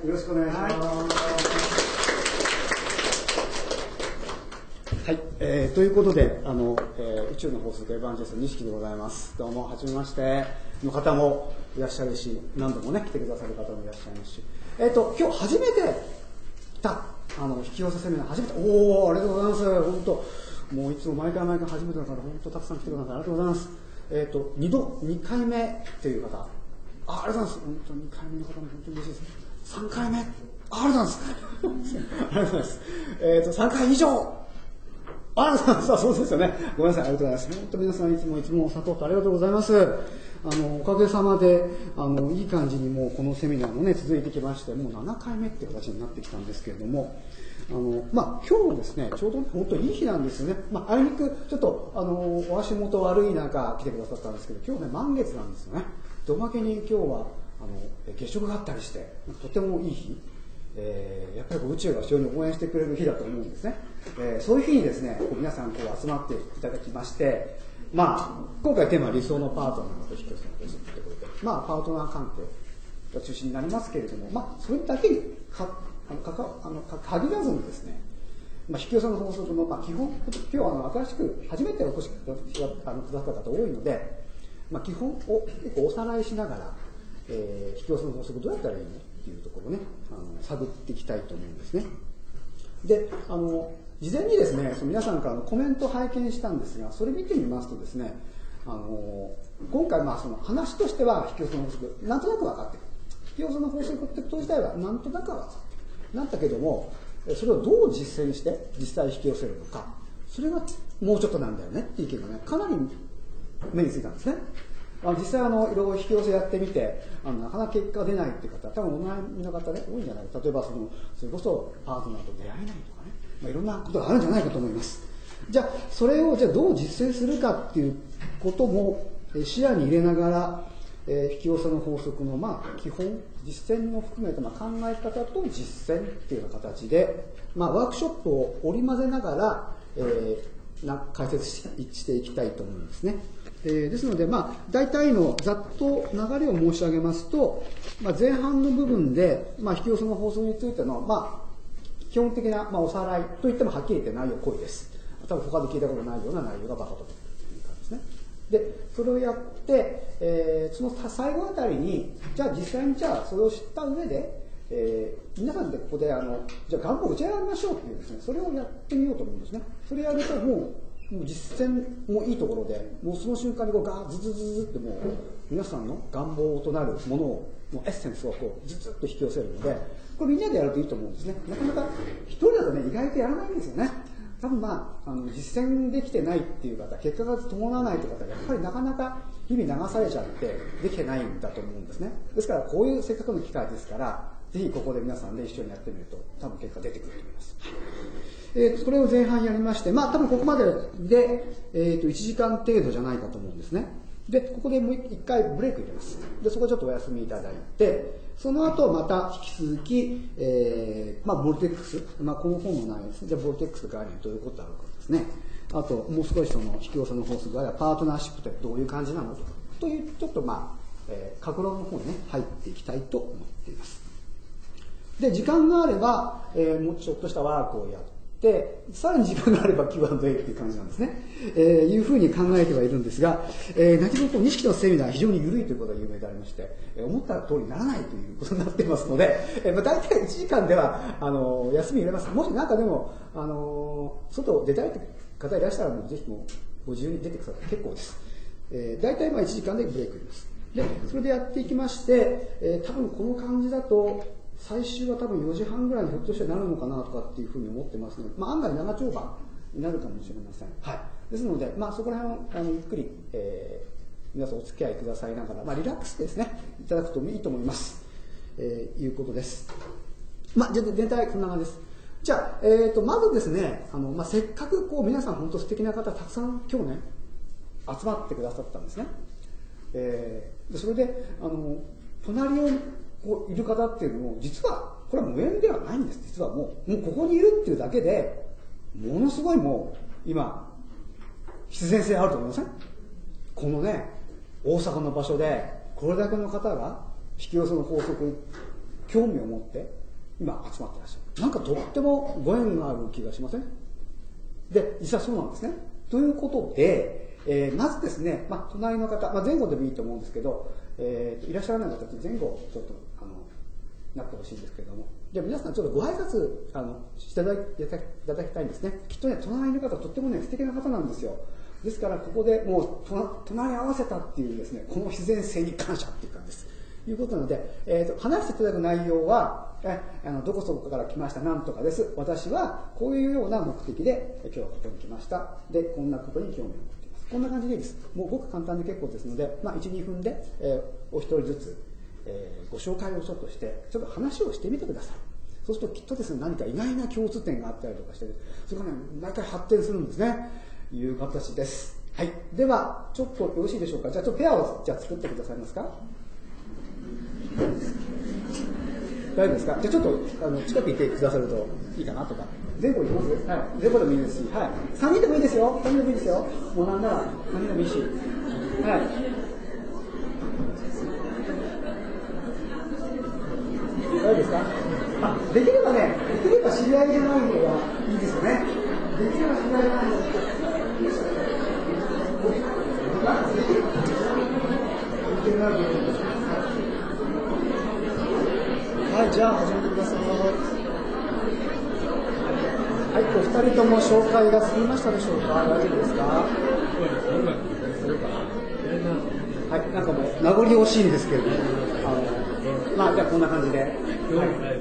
よろしくお願いします。はい、ということで宇宙の法則エヴァンジェリスト錦でございます。どうもはじめましての方もいらっしゃるし、何度もね来てくださる方もいらっしゃいますし、今日初めて来た引き寄せセミナー初めて、おーありがとうございます。本当もういつも毎回初めてだから本当たくさん来てください、ありがとうございます。2回目という方、ありがとうございます。本当2回目の方も本当に嬉しいです。3回目、ありがとうございます。ありがとうございます。3回以上、ありがとうございます。そうですよね。ごめんなさい、ありがとうございます。本当皆さんいつもサポートありがとうございます。おかげさまでいい感じにもうこのセミナーもね続いてきまして、もう7回目っていう形になってきたんですけれども、今日もですね、ちょうど本当にいい日なんですよね。あいにくちょっとお足元悪い中来てくださったんですけど、今日ね満月なんですよね。でおまけに今日は月食があったりして、とてもいい日。やっぱり宇宙が非常に応援してくれる日だと思うんですね。そういう日にですね、皆さん集まっていただきまして、今回テーマは理想のパートナーと引き寄せの法則ということで、パートナー関係が中心になりますけれども、それだけに限らずにですね、引き寄せの法則の基本、今日新しく初めてお越しくださった方多いので、基本を結構おさらいしながら、引き寄せの法則どうやったらいいのっていうところをね、探っていきたいと思うんですね。で、事前にですね、皆さんからのコメントを拝見したんですが、それ見てみますとですね、今回その話としては引き寄せの法則、なんとなく分かってる。引き寄せの法則ってこと自体はなんとなく分かってる。なんだけども、それをどう実践して実際引き寄せるのか、それがもうちょっとなんだよねっていう意見がね、かなり目についたんですね。実際いろいろ引き寄せやってみてなかなか結果が出ないっていう方、多分お悩みの方ね多いんじゃないか。例えばそれこそパートナーと出会えないとかね、いろんなことがあるんじゃないかと思います。じゃあそれをどう実践するかっていうことも視野に入れながら、引き寄せの法則の基本実践も含めた考え方と実践っていうような形で、ワークショップを織り交ぜながら、解説していきたいと思うんですね。ですので、大体のざっと流れを申し上げますと、前半の部分で、引き寄せの法則についての、基本的な、おさらいといってもはっきり言って内容濃いです。多分他で聞いたことないような内容がバカという感じですね。で、それをやって、その最後あたりに、じゃあ実際にそれを知った上で、皆さんでここでじゃあ願望を打ち上げましょうっていうですね、それをやってみようと思うんですね。それやるともう実践もいいところで、もうその瞬間にズズズズってもう皆さんの願望となるものをのエッセンスをズズッと引き寄せるので、これみんなでやるといいと思うんですね。なかなか一人だとね意外とやらないんですよね。多分実践できてないっていう方、結果が伴わないという方がやっぱりなかなか日々流されちゃってできてないんだと思うんですね。ですからこういうせっかくの機会ですから、ぜひここで皆さんで一緒にやってみると多分結果出てくると思います。これを前半やりまして、多分ここまでで、1時間程度じゃないかと思うんですね。で、ここでもう一回ブレイク入れます。で、そこちょっとお休みいただいて、その後また引き続き、ボルテックス、この本の内容ですね。じゃあ、ボルテックス概念どういうことあるかですね。あと、もう少しその引き寄せの法則がパートナーシップってどういう感じなのという、ちょっと格論の方にね、入っていきたいと思っています。で、時間があれば、もうちょっとしたワークをやって、さらに時間があれば Q&A っていう感じなんですね。いうふうに考えてはいるんですが、何分錦のセミナーは非常に緩いということが有名でありまして、思った通りにならないということになっていますので、大体1時間では休み入れます。もしなんかでも外出たいという方いらっしゃらぜひもうご自由に出てください。結構です。大体1時間でブレイク入れます。で、それでやっていきまして、多分この感じだと最終は多分4時半ぐらいにひょっとしてなるのかなとかっていうふうに思ってますので、案外長丁場になるかもしれません。はい。ですので、そこら辺をゆっくり、皆さんお付き合いくださいながら、リラックスですね、いただくといいと思います。いうことです。全体こんな感じです。じゃあ、まずですね、せっかく皆さん本当素敵な方たくさん今日ね、集まってくださったんですね。それで、隣をいる方っていうのも、実は、これは無縁ではないんです。実はもうここにいるっていうだけで、ものすごいもう、今、必然性あると思いません？このね、大阪の場所で、これだけの方が、引き寄せの法則興味を持って今集まってらっしゃる。なんかとってもご縁がある気がしません？で、実はそうなんですね。ということで、まずですね、隣の方、前後でもいいと思うんですけど、いらっしゃらない方って前後ちょっとなってほしいんですけれども、じゃあ皆さんちょっとご挨拶していただきたいんですね。きっとね、隣の方とってもね素敵な方なんですよ。ですからここでもう隣り合わせたっていうですね、この自然性に感謝っていう感じです。ということなので、話していただく内容は、どこそこから来ましたなんとかです。私はこういうような目的で今日はここに来ました。で、こんなことに興味を持っています。こんな感じでいいです。もうごく簡単で結構ですので、1、2分で、お一人ずつ、ご紹介をちょっとして、ちょっと話をしてみてください。そうするときっとですね、何か意外な共通点があったりとかして、それがね、毎回発展するんですね。いう形です。はい。では、ちょっとよろしいでしょうか。じゃあ、ちょっとペアを作ってくださいますか。大丈夫ですか。じゃあちょっと近くいてくださるといいかなとか。前後いきます？はい。前後でもいいですし、はい。3人でもいいですよ。3人でもいいですよ。もうなんなら3人でもいいし。はい。大丈夫ですか。できればね、できれば知り合いじゃない方がいいですよね。できれば知り合いじゃない方がいいです。はい、じゃあ始めてください。はい、お二人とも紹介が済みましたでしょうか。大丈夫ですか。はい、なんかもう名残惜しいんですけどね。じゃあこんな感じで。はい